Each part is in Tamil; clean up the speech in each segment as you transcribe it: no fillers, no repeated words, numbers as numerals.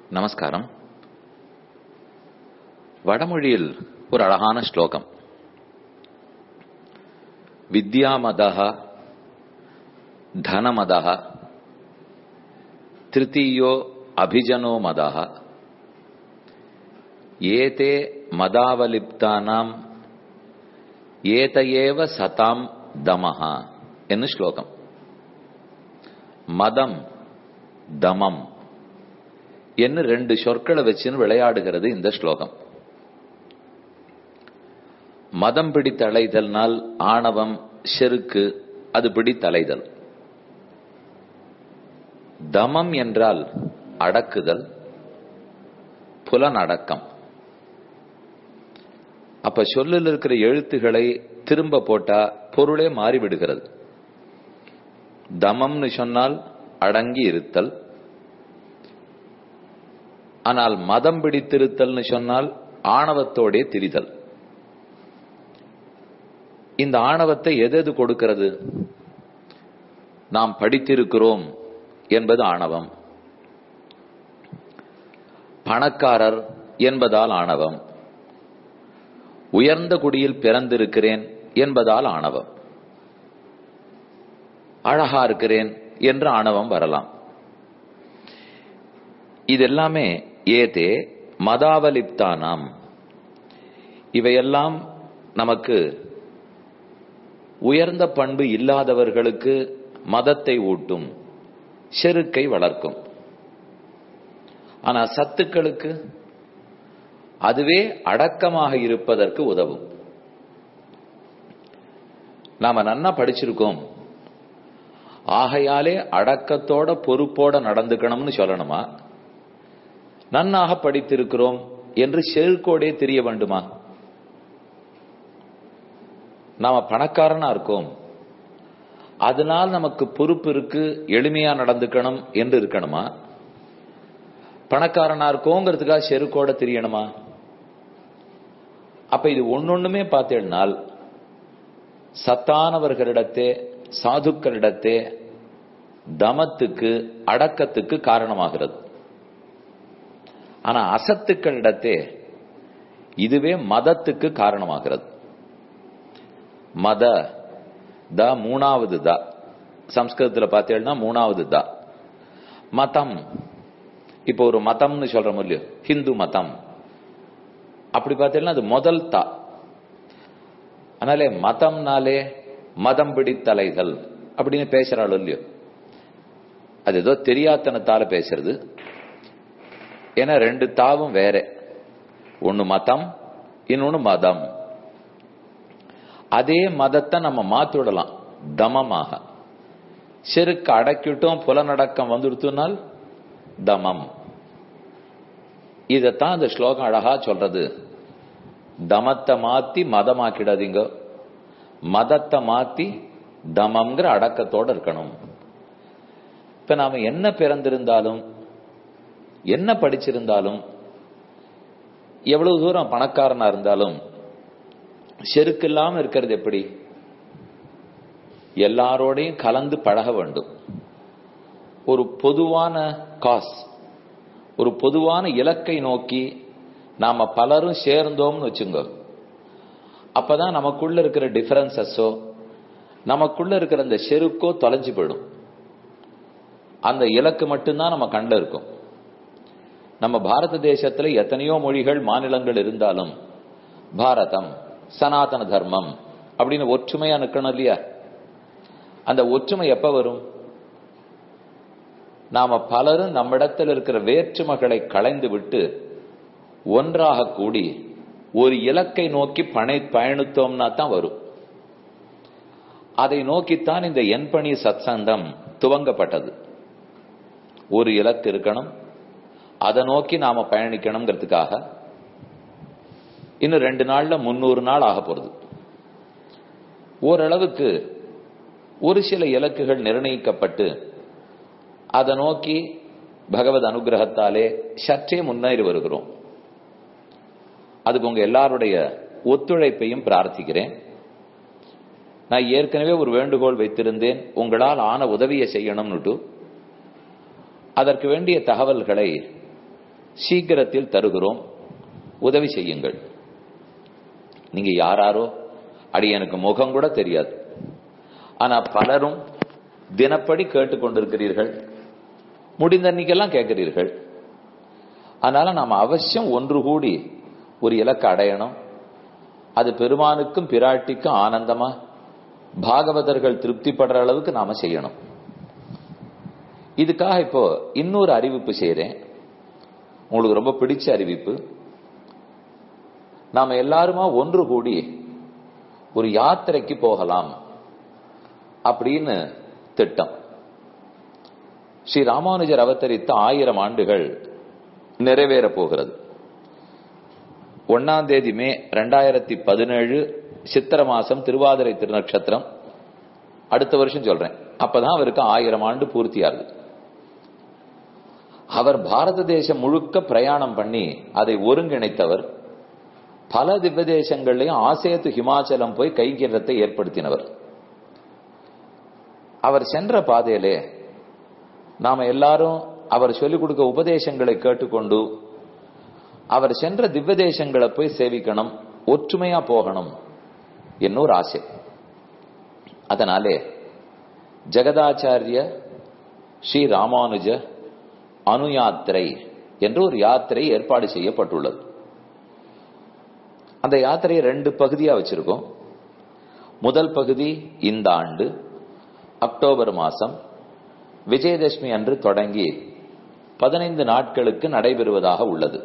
நமஸ்காரம். வடமொழியில் ஒரு அழகான ஸ்லோகம். வித்யாமதஹ தனமதஹ திருத்தீயோ அபிஜனோ மதஹ ஏதே மதாவலிப்தானாம் ஏதயேவ சதாம் தமஹ என்ன ஸ்லோகம். மதம் தமம் என்ன ரெண்டு சொற்களை வச்சுன்னு விளையாடுகிறது இந்த ஸ்லோகம். மதம் பிடித்தலைதல்னால் ஆணவம் செருக்கு அது பிடித்தலைதல். தமம் என்றால் அடக்குதல், புலனடக்கம். அப்ப சொல்லில் இருக்கிற எழுத்துக்களை திரும்ப போட்டா பொருளே மாறிவிடுகிறது. தமம்னு சொன்னால் அடங்கி இருத்தல், ஆனால் மதம் பிடித்திருத்தல்னு சொன்னால் ஆணவத்தோடே திரிதல். இந்த ஆணவத்தை எது கொடுக்கிறது? நாம் படித்திருக்கிறோம் என்பது ஆணவம். பணக்காரர் என்பதால் ஆணவம். உயர்ந்த குடியில் பிறந்திருக்கிறேன் என்பதால் ஆணவம். அழகா இருக்கிறேன் என்று ஆணவம் வரலாம். இதெல்லாமே ஏதே மதாவலிப்தானாம். இவையெல்லாம் நமக்கு உயர்ந்த பண்பு இல்லாதவர்களுக்கு மதத்தை ஊட்டும், செருக்கை வளர்க்கும். ஆனா சத்துக்களுக்கு அதுவே அடக்கமாக இருப்பதற்கு உதவும். நாம நன்னா படிச்சிருக்கோம், ஆகையாலே அடக்கத்தோட பொறுப்போட நடந்துக்கணும்னு சொல்லணுமா? நன்னாக படித்திருக்கிறோம் என்று செருக்கோடே தெரிய வேண்டுமா? நாம பணக்காரனா இருக்கோம், அதனால் நமக்கு பொறுப்பு இருக்கு, எளிமையா நடந்துக்கணும் என்று இருக்கணுமா? பணக்காரனா இருக்கோங்கிறதுக்காக செருக்கோட தெரியணுமா? அப்ப இது ஒன்னொண்ணுமே பார்த்தேன்னால் சத்தானவர்களிடத்தே சாதுக்களிடத்தே தமத்துக்கு அடக்கத்துக்கு காரணமாகிறது. ஆனா அசத்துக்களிடத்தே இதுவே மதத்துக்கு காரணமாகிறது. மத த மூணாவது த, சம்ஸ்கிருதத்தில் பார்த்தேன்னா மூணாவது த. மதம், இப்போ ஒரு மதம்னு சொல்றோம் இல்லையோ, ஹிந்து மதம், அப்படி பார்த்தேன்னா அது முதல் தா. அதனாலே மதம்னாலே மதம் பிடித்தலைகள் அப்படின்னு பேசுறாள் இல்லையோ, அது ஏதோ தெரியாதனத்தால பேசுறது. ஏன்னா ரெண்டு தாவும் வேற, ஒன்னு மதம் இன்னொன்னு மதம். அதே மதத்தை நம்ம மாத்திடலாம் தமமாக. செருக்கு அடக்கிட்டோம், புலனடக்கம் வந்துடுத்துனால் தமம். இதத்தான் இந்த ஸ்லோகம் அழகா சொல்றது. தமத்தை மாத்தி மதமாக்கிடாதீங்க, மதத்தை மாத்தி தமம்ங்கிற அடக்கத்தோட இருக்கணும். இப்ப நாம என்ன பிறந்திருந்தாலும் என்ன படிச்சிருந்தாலும் எவ்வளவு தூரம் பணக்காரனா இருந்தாலும் செருக்கு இல்லாம இருக்கிறது எப்படி? எல்லாரோடையும் கலந்து பழக வேண்டும். ஒரு பொதுவான காஸ், ஒரு பொதுவான இலக்கை நோக்கி நாம பலரும் சேர்ந்தோம்னு வச்சுங்க, அப்பதான் நமக்குள்ள இருக்கிற டிஃபரன்சஸோ நமக்குள்ள இருக்கிற அந்த செருக்கோ தொலைஞ்சு போயிடும். அந்த இலக்கு மட்டும்தான் நம்ம கண்ட இருக்கும். நம்ம பாரத தேசத்துல எத்தனையோ மொழிகள் மாநிலங்கள் இருந்தாலும் பாரதம் சனாதன தர்மம் அப்படின்னு ஒற்றுமையா நிக்கணும் இல்லையா? அந்த ஒற்றுமை எப்ப வரும்? நாம பலரும் நம்மிடத்தில் இருக்கிற வேற்றுமைகளை களைந்து விட்டு ஒன்றாக கூடி ஒரு இலக்கை நோக்கி பயணித்தோம்னா தான் வரும். அதை நோக்கித்தான் இந்த என்பணி சத்சங்கம் துவங்கப்பட்டது. ஒரு இலக்கு இருக்கணும், அதை நோக்கி நாம பயணிக்கணுங்கிறதுக்காக. இன்னும் 2 நாள்ல 300 நாள் ஆக போறது. ஓரளவுக்கு ஒரு சில இலக்குகள் நிர்ணயிக்கப்பட்டு அதை நோக்கி பகவத் அனுகிரகத்தாலே சற்றே முன்னேறி வருகிறோம். அதுக்கு உங்க எல்லாருடைய ஒத்துழைப்பையும் பிரார்த்திக்கிறேன். நான் ஏற்கனவே ஒரு வேண்டுகோள் வைத்திருந்தேன், உங்களால் ஆன உதவியை செய்யணும்னுட்டு. அதற்கு வேண்டிய தகவல்களை சீக்கிரத்தில் தருகிறோம், உதவி செய்யுங்கள். நீங்க யாராரோ அடி எனக்கு முகம் கூட தெரியாது, ஆனா பலரும் தினப்படி கேட்டுக்கொண்டிருக்கிறீர்கள், முடிந்த அன்னைக்கெல்லாம் கேட்கிறீர்கள். அதனால நாம் அவசியம் ஒன்று கூடி ஒரு இலக்கை அடையணும். அது பெருமானுக்கும் பிராட்டிக்கும் ஆனந்தமா பாகவதர்கள் திருப்திப்படுற அளவுக்கு நாம செய்யணும். இதுக்காக இப்போ இன்னொரு அறிவிப்பு செய்யறேன், உங்களுக்கு ரொம்ப பிடிச்ச அறிவிப்பு. நாம எல்லாருமா ஒன்று கூடி ஒரு யாத்திரைக்கு போகலாம் அப்படின்னு திட்டம். ஸ்ரீ ராமானுஜர் அவதரித்த 1000 ஆண்டுகள் நிறைவேற போகிறது. 1ஆம் தேதி மே 2017 சித்திர மாசம் திருவாதிரை திருநட்சத்திரம். அடுத்த வருஷம் சொல்றேன், அப்பதான் அவருக்கு 1000 ஆண்டு பூர்த்தியாகுது. அவர் பாரத தேசம் முழுக்க பிரயாணம் பண்ணி அதை ஒருங்கிணைத்தவர். பல திவ்ய தேசங்களையும் ஆசேத்து ஹிமாச்சலம் போய் கைங்கரியத்தை ஏற்படுத்தினவர். அவர் சென்ற பாதையிலே நாம எல்லாரும் அவர் சொல்லிக் கொடுக்க உபதேசங்களை கேட்டுக்கொண்டு அவர் சென்ற திவ்ய தேசங்களை போய் சேவிக்கணும், ஒற்றுமையா போகணும் என்னொரு ஆசை. அதனாலே ஜெகதாச்சாரிய ஸ்ரீ ராமானுஜ அனுயாத்திரை என்று ஒரு யாத்திரை ஏற்பாடு செய்யப்பட்டுள்ளது. அந்த யாத்திரையை 2 பகுதியா வச்சிருக்கோம். முதல் பகுதி இந்த ஆண்டு அக்டோபர் மாசம் விஜயதசமி அன்று தொடங்கி 15 நாட்களுக்கு நடைபெறுவதாக உள்ளது.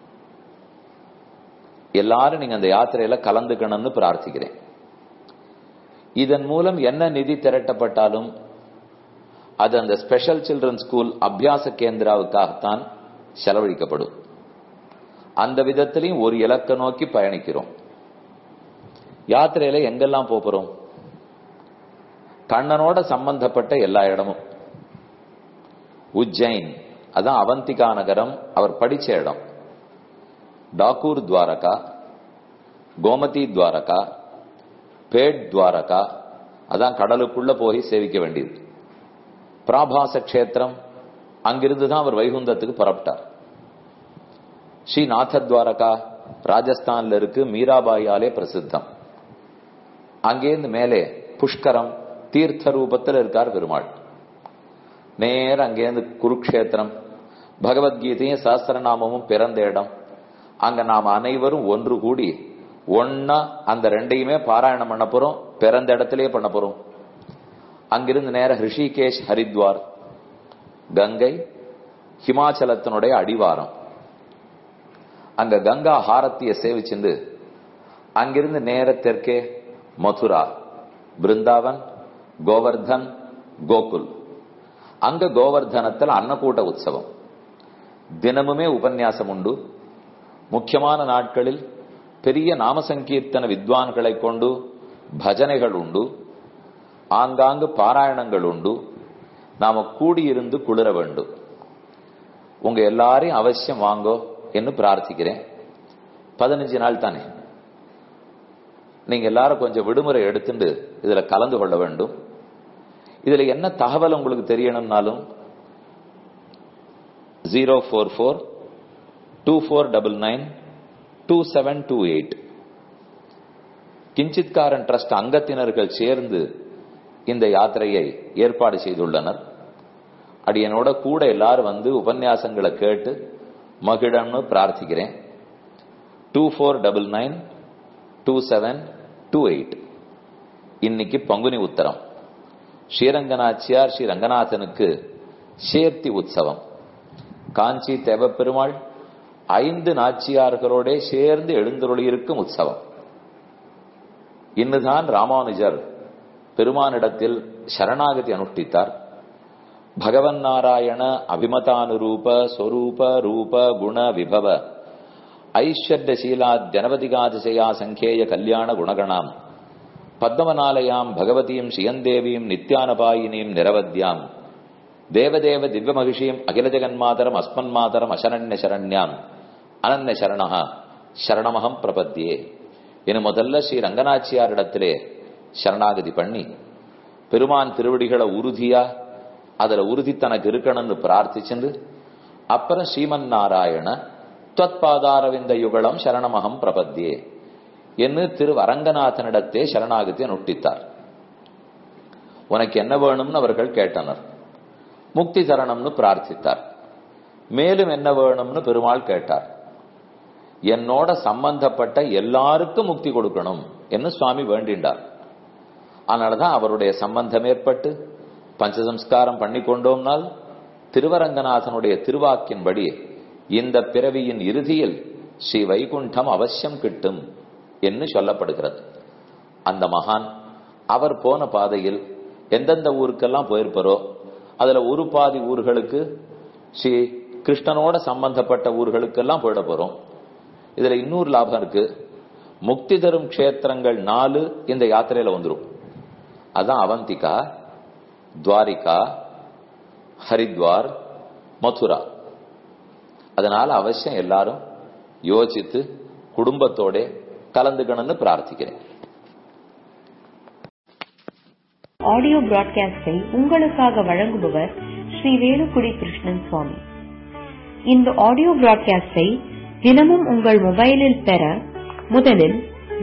எல்லாரும் நீங்க அந்த யாத்திரையில கலந்துக்கணும்னு பிரார்த்திக்கிறேன். இதன் மூலம் என்ன நிதி திரட்டப்பட்டாலும் அது அந்த ஸ்பெஷல் சில்ட்ரன் ஸ்கூல் அபியாச கேந்திராவுக்காகத்தான் செலவழிக்கப்படும். அந்த விதத்திலையும் ஒரு இலக்க நோக்கி பயணிக்கிறோம். யாத்திரையில எங்கெல்லாம் போறோம்? கண்ணனோட சம்பந்தப்பட்ட எல்லா இடமும். உஜ்ஜைன், அதான் அவந்திகா நகரம், அவர் படிச்ச இடம். டாக்கூர் துவாரகா, கோமதி துவாரகா, பேட் துவாரகா, அதான் கடலுக்குள்ள போய் சேவிக்க வேண்டியது. பிராபாச கஷேத்திரம், அங்கிருந்து தான் அவர் வைகுந்தத்துக்கு புறப்பட்டார். ஸ்ரீநாத துவாரகா ராஜஸ்தான்ல இருக்கு, மீராபாயாலே பிரசித்தம். அங்கேருந்து மேலே புஷ்கரம் தீர்த்த ரூபத்தில் இருக்கார் பெருமாள். நேர அங்கேருந்து குருக்ஷேத்திரம், பகவத்கீதையும் சாஸ்திரநாமமும் பிறந்த இடம். அங்க நாம் அனைவரும் ஒன்று கூடி ஒன்னா அந்த 2ஐயுமே பாராயணம் பண்ண போறோம், பிறந்த இடத்திலேயே பண்ண போறோம். அங்கிருந்து நேர ரிஷிகேஷ் ஹரித்வார், கங்கை ஹிமாச்சலத்தினுடைய அடிவாரம். அங்க கங்கா ஹாரத்திய சேவிச்சுண்டு அங்கிருந்து நேர தெற்கே மதுரா, பிருந்தாவன், கோவர்தன், கோகுல். அங்க கோவர்தனத்தில் அன்னக்கூட்ட உற்சவம். தினமுமே உபன்யாசம் உண்டு. முக்கியமான நாட்களில் பெரிய நாமசங்கீர்த்தன வித்வான்களை கொண்டு பஜனைகள் உண்டு. ஆங்காங்கு பாராயணங்கள் உண்டு. நாம கூடியிருந்து குளிர வேண்டும். உங்க எல்லாரையும் அவசியம் வாங்கோ என்று பிரார்த்திக்கிறேன். 15 நாள் தானே, நீங்க எல்லாரும் கொஞ்சம் விடுமுறை எடுத்துட்டு இதுல கலந்து கொள்ள வேண்டும். இதுல என்ன தகவல் உங்களுக்கு தெரியணும்னாலும் 044-2499-2728 கிஞ்சித்காரன் ட்ரஸ்ட் அங்கத்தினர்கள் சேர்ந்து இந்த யாத்திரையை ஏற்பாடு செய்துள்ளனர். அடியனோட கூட எல்லாரும் வந்து உபன்யாசங்களை கேட்டு மகிழன்னு பிரார்த்திக்கிறேன். 2499-2728. இன்னைக்கு பங்குனி உத்தரம். ஸ்ரீரங்கநாச்சியார் ஸ்ரீ ரங்கநாதனுக்கு சேர்த்தி உற்சவம். காஞ்சி தேவப்பெருமாள் 5 நாச்சியார்களோட சேர்ந்து எழுந்தருளியிருக்கும் உற்சவம். இன்னுதான் ராமானுஜர் பெருமானிடத்தில் சரணாகதி அனுஷ்டித்தார். பகவன் நாராயண அபிமதானுரூப ஸ்வரூப ரூப குண விபவ ஐஸ்வர்யசீலா ஜனவதிகாதிசயா சங்கேய கல்யாண குணகணாம் பத்மநாலயாம் பகவதீம் ஸ்ரீயந்தேவீம் நித்யானபாயினீம் நிரவத்யாம் தேவதேவ திவ்ய மகிஷீம் அகில ஜெகன்மாதரம் அஸ்மன்மாதரம் அசரண்ய சரண்யாம் அனன்ய சரணஹா சரணமகம் பிரபத்தியே என முதல்ல ஸ்ரீ ரங்கநாச்சியாரிடத்திலே சரணாகதி பண்ணி பெருமான் திருவடிகளை உறுதியா அதுல உறுதி தனக்கு இருக்கணும்னு பிரார்த்திச்சுண்டு அப்புறம் ஸ்ரீமன் நாராயண துவத்பாதாரவிந்த யுகலம் சரணமகம் பிரபத்தியே என்று திரு அரங்கநாதனிடத்தே சரணாகத்தை நுட்டித்தார். உனக்கு என்ன வேணும்னு அவர்கள் கேட்டனர். முக்தி தரணம்னு பிரார்த்தித்தார். மேலும் என்ன வேணும்னு பெருமாள் கேட்டார். என்னோட சம்பந்தப்பட்ட எல்லாருக்கும் முக்தி கொடுக்கணும் என்று சுவாமி வேண்டிண்டார். அதனாலதான் அவருடைய சம்பந்தம் ஏற்பட்டு பஞ்சசம்ஸ்காரம் பண்ணி கொண்டோம்னால் திருவரங்கநாதனுடைய திருவாக்கின்படி இந்த பிறவியின் இறுதியில் ஸ்ரீ வைகுண்டம் அவசியம் கிட்டும் என்று சொல்லப்படுகிறது. அந்த மகான் அவர் போன பாதையில் எந்தெந்த ஊருக்கெல்லாம் போயிருப்பாரோ அதுல ஒரு பாதி ஊர்களுக்கு ஸ்ரீ கிருஷ்ணனோட சம்பந்தப்பட்ட ஊர்களுக்கெல்லாம் போயிட போறோம். இதுல இன்னொரு லாபம் இருக்கு. முக்தி தரும் க்ஷேத்திரங்கள் 4 இந்த யாத்திரையில வந்துடும். அதான் அவந்திகா, துவாரிகா, ஹரித்வார், மதுரா. அதனால அவசியம் எல்லாரும் யோசித்து குடும்பத்தோட கலந்துக்கணும்னு பிரார்த்திக்கிறேன். ஆடியோ பிராட்காஸ்டை உங்களுக்காக வழங்குபவர் ஸ்ரீ வேலுக்குடி கிருஷ்ணன் சுவாமி. இந்த ஆடியோ பிராட்காஸ்டை தினமும் உங்கள் மொபைலில் பெற முதலில்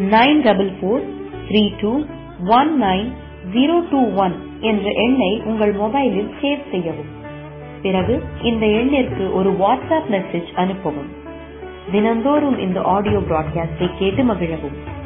9443219021 என்ற எண்ணை உங்கள் மொபைலில் சேவ் செய்யவும். பிறகு இந்த எண்ணிற்கு ஒரு வாட்ஸ்அப் மெசேஜ் அனுப்பவும். தினந்தோறும் இந்த ஆடியோ பிராட்காஸ்டை கேட்டு மகிழவும்.